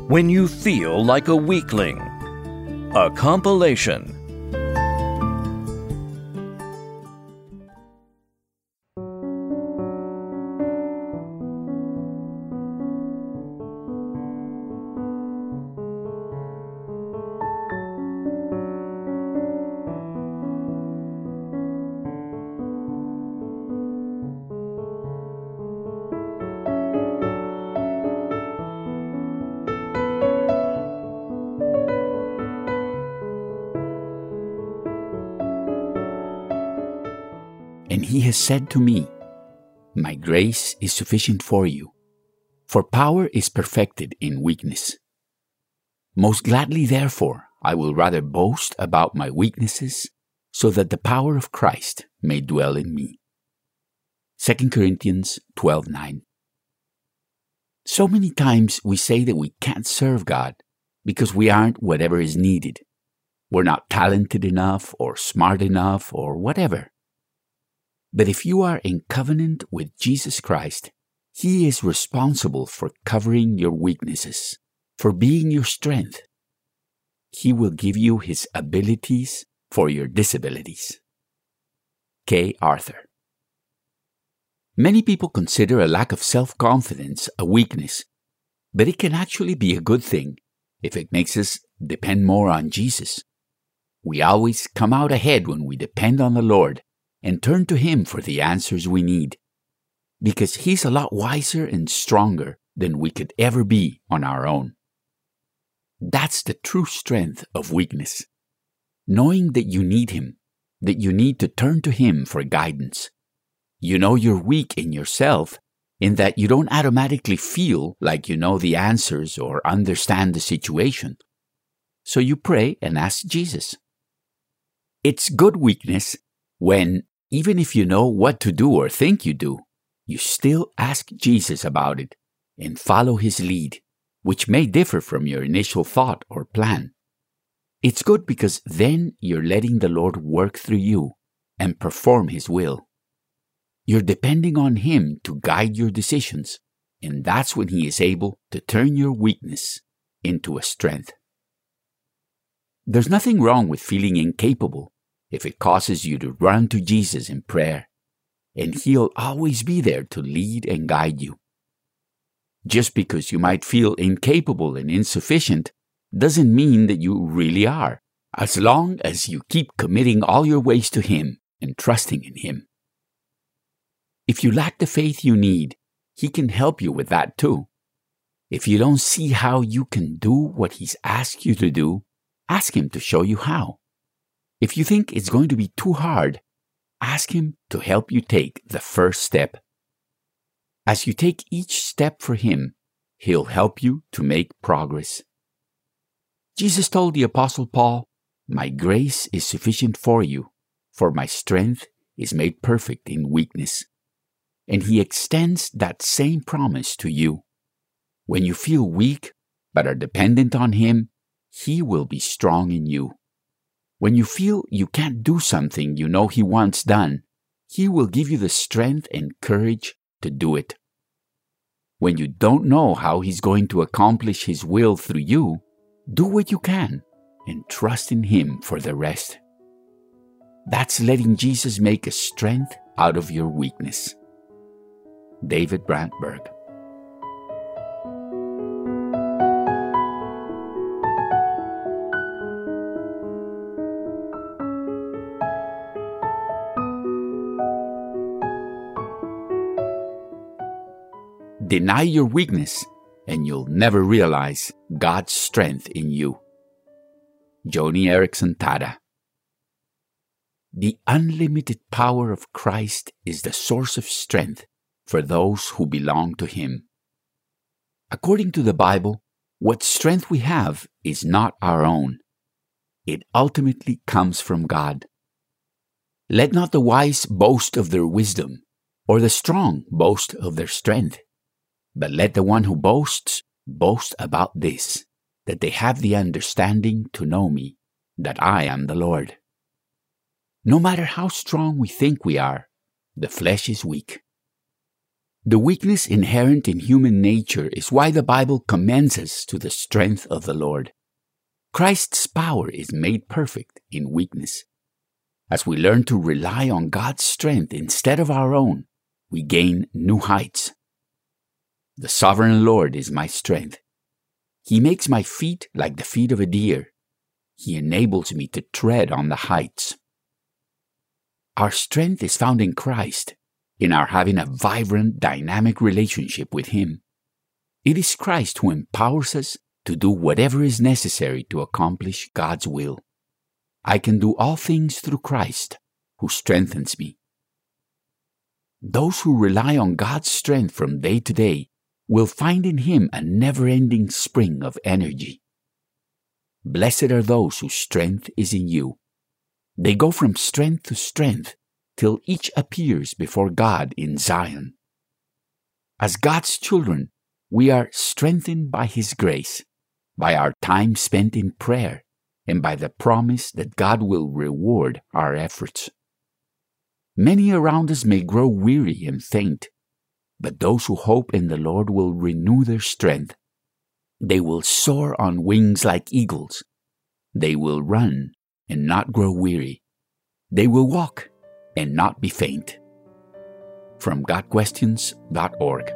When You Feel Like a Weakling, a compilation. And he has said to me, My grace is sufficient for you, for power is perfected in weakness. Most gladly, therefore, I will rather boast about my weaknesses, so that the power of Christ may dwell in me. 2 Corinthians 12:9. So many times we say that we can't serve God because we aren't whatever is needed. We're not talented enough or smart enough or whatever. But if you are in covenant with Jesus Christ, He is responsible for covering your weaknesses, for being your strength. He will give you His abilities for your disabilities. Kay Arthur. Many people consider a lack of self-confidence a weakness, but it can actually be a good thing if it makes us depend more on Jesus. We always come out ahead when we depend on the Lord and turn to Him for the answers we need, because He's a lot wiser and stronger than we could ever be on our own. That's the true strength of weakness, knowing that you need Him, that you need to turn to Him for guidance. You know you're weak in yourself in that you don't automatically feel like you know the answers or understand the situation. So you pray and ask Jesus. It's good weakness when, even if you know what to do or think you do, you still ask Jesus about it and follow His lead, which may differ from your initial thought or plan. It's good because then you're letting the Lord work through you and perform His will. You're depending on Him to guide your decisions, and that's when He is able to turn your weakness into a strength. There's nothing wrong with feeling incapable if it causes you to run to Jesus in prayer, and He'll always be there to lead and guide you. Just because you might feel incapable and insufficient doesn't mean that you really are, as long as you keep committing all your ways to Him and trusting in Him. If you lack the faith you need, He can help you with that too. If you don't see how you can do what He's asked you to do, ask Him to show you how. If you think it's going to be too hard, ask Him to help you take the first step. As you take each step for Him, He'll help you to make progress. Jesus told the Apostle Paul, My grace is sufficient for you, for my strength is made perfect in weakness. And He extends that same promise to you. When you feel weak but are dependent on Him, He will be strong in you. When you feel you can't do something you know He wants done, He will give you the strength and courage to do it. When you don't know how He's going to accomplish His will through you, do what you can and trust in Him for the rest. That's letting Jesus make a strength out of your weakness. David Brantberg. Deny your weakness, and you'll never realize God's strength in you. Joni Eareckson Tada. The unlimited power of Christ is the source of strength for those who belong to Him. According to the Bible, what strength we have is not our own. It ultimately comes from God. Let not the wise boast of their wisdom, or the strong boast of their strength. But let the one who boasts boast about this, that they have the understanding to know me, that I am the Lord. No matter how strong we think we are, the flesh is weak. The weakness inherent in human nature is why the Bible commends us to the strength of the Lord. Christ's power is made perfect in weakness. As we learn to rely on God's strength instead of our own, we gain new heights. The sovereign Lord is my strength. He makes my feet like the feet of a deer. He enables me to tread on the heights. Our strength is found in Christ, in our having a vibrant, dynamic relationship with Him. It is Christ who empowers us to do whatever is necessary to accomplish God's will. I can do all things through Christ, who strengthens me. Those who rely on God's strength from day to day will find in Him a never-ending spring of energy. Blessed are those whose strength is in you. They go from strength to strength till each appears before God in Zion. As God's children, we are strengthened by His grace, by our time spent in prayer, and by the promise that God will reward our efforts. Many around us may grow weary and faint, but those who hope in the Lord will renew their strength. They will soar on wings like eagles. They will run and not grow weary. They will walk and not be faint. From GodQuestions.org.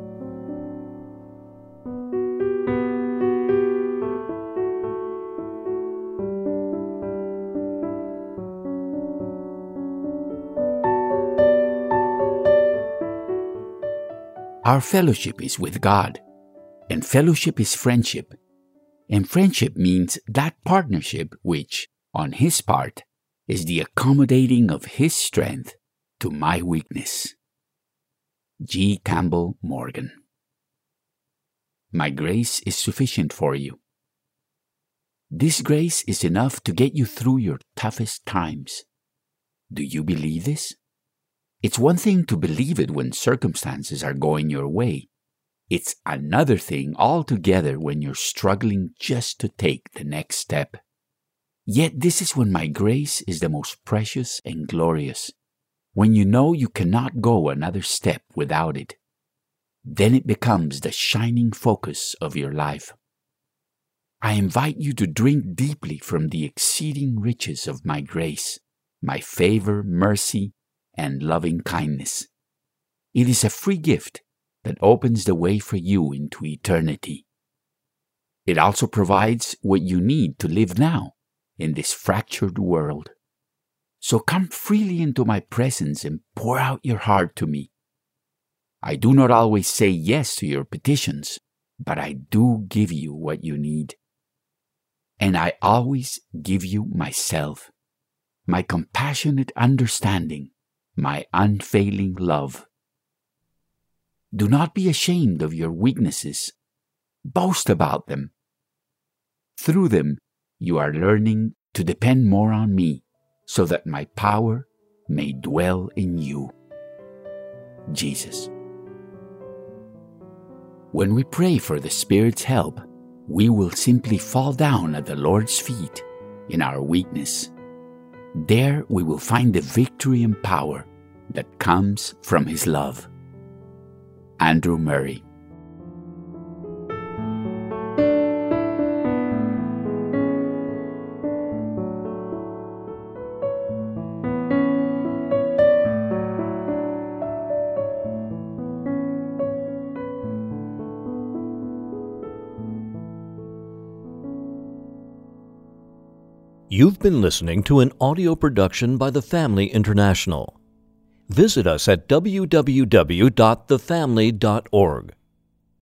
Our fellowship is with God, and fellowship is friendship, and friendship means that partnership which, on His part, is the accommodating of His strength to my weakness. G. Campbell Morgan. My grace is sufficient for you. This grace is enough to get you through your toughest times. Do you believe this? It's one thing to believe it when circumstances are going your way. It's another thing altogether when you're struggling just to take the next step. Yet this is when my grace is the most precious and glorious, when you know you cannot go another step without it. Then it becomes the shining focus of your life. I invite you to drink deeply from the exceeding riches of my grace, my favor, mercy, and loving kindness. It is a free gift that opens the way for you into eternity. It also provides what you need to live now in this fractured world. So come freely into my presence and pour out your heart to me. I do not always say yes to your petitions, but I do give you what you need. And I always give you myself, my compassionate understanding, my unfailing love. Do not be ashamed of your weaknesses. Boast about them. Through them, you are learning to depend more on me, so that my power may dwell in you. Jesus. When we pray for the Spirit's help, we will simply fall down at the Lord's feet in our weakness. There we will find the victory and power that comes from His love. Andrew Murray. You've been listening to an audio production by The Family International. Visit us at www.thefamily.org.